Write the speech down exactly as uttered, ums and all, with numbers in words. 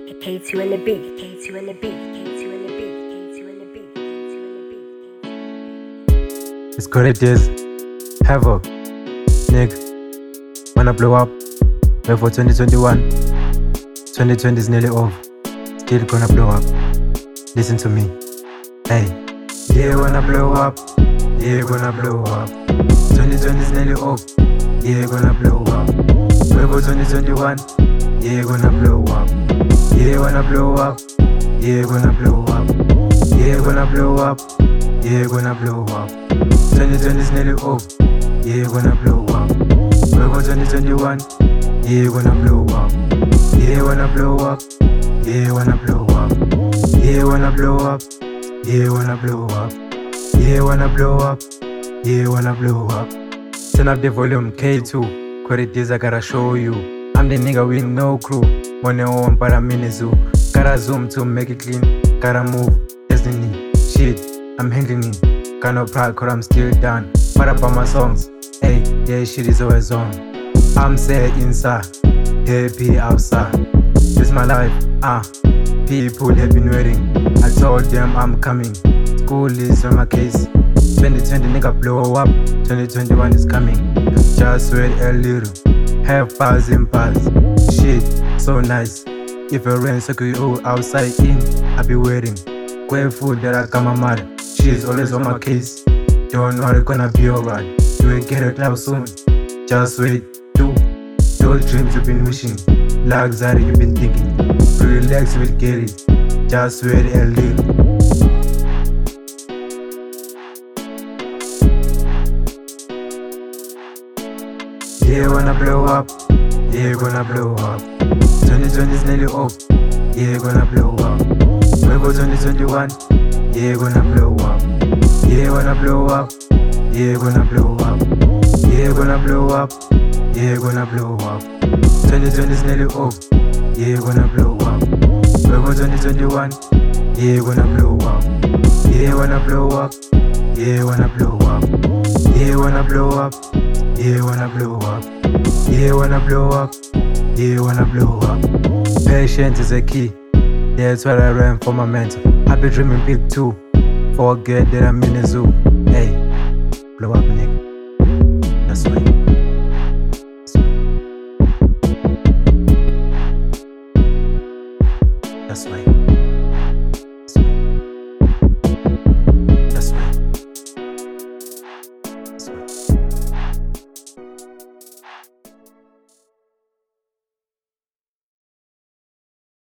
K two in the beat, K two in the beat, K two in the beat, K two in the beat, K two in the beat. It's correct, yes. Havoc. Nick. Wanna blow up? Wait for twenty twenty-one. twenty twenty is nearly over. Still gonna blow up. Listen to me. Hey. Yeah, wanna blow up. Yeah, gonna blow up. twenty twenty is nearly over. Yeah, gonna blow up. Wait for twenty twenty-one. Yeah, gonna blow up. Yeah, wanna blow up. Yeah, gonna blow up. Yeah, gonna blow up. Yeah, gonna blow up. twenty twenty is nearly over. Yeah, gonna blow up. Wait for twenty twenty-one. Yeah, gonna blow up. Yeah, wanna blow up. Yeah, wanna blow up. Yeah, wanna blow up. Yeah, wanna blow up. Yeah, wanna blow up. Yeah, wanna blow up. Turn up the volume, K two. Qualities I gotta show you. I'm the nigga with no crew. Money on but I'm in the zoo. Gotta zoom to make it clean. Gotta move, destiny. Shit, I'm handling it. Got no pride cause I'm still down. What about my songs? Hey, yeah, shit is always on. I'm sad inside, happy outside. This my life, ah. Uh. People have been waiting. I told them I'm coming. School is on my case. twenty twenty nigga blow up. twenty twenty-one is coming. Just wait a little. Have bars in bars. Shit, so nice. If it rains, I could go outside in. I be waiting. Grateful that I got my mother. She's always on my case. Don't know it's gonna be alright. You will get it out soon. Just wait. Do those dreams you've been wishing. Luxury you've been thinking. Relax, we'll get it. Just wait a little. Yeah, wanna blow up. Yeah, gonna blow up. twenty twenty is nearly over. Yeah, gonna blow up. Wait for twenty twenty-one. Yeah, gonna blow up. Yeah, wanna blow up. Yeah, gonna blow up. Yeah, gonna blow up. Yeah, gonna blow up. twenty twenty is nearly over. Yeah, gonna blow up. Wait for twenty twenty-one. Yeah, gonna blow up. Yeah, wanna blow up. Yeah, wanna blow up. Yeah, wanna blow up. Yeah, wanna blow up. Yeah, wanna blow up. Yeah, wanna blow up. Patience is a key. That's what I ran for my mentor. I be dreaming big too. Forget that I'm in a zoo. Hey, blow up, nigga. That's why. That's why. That's why.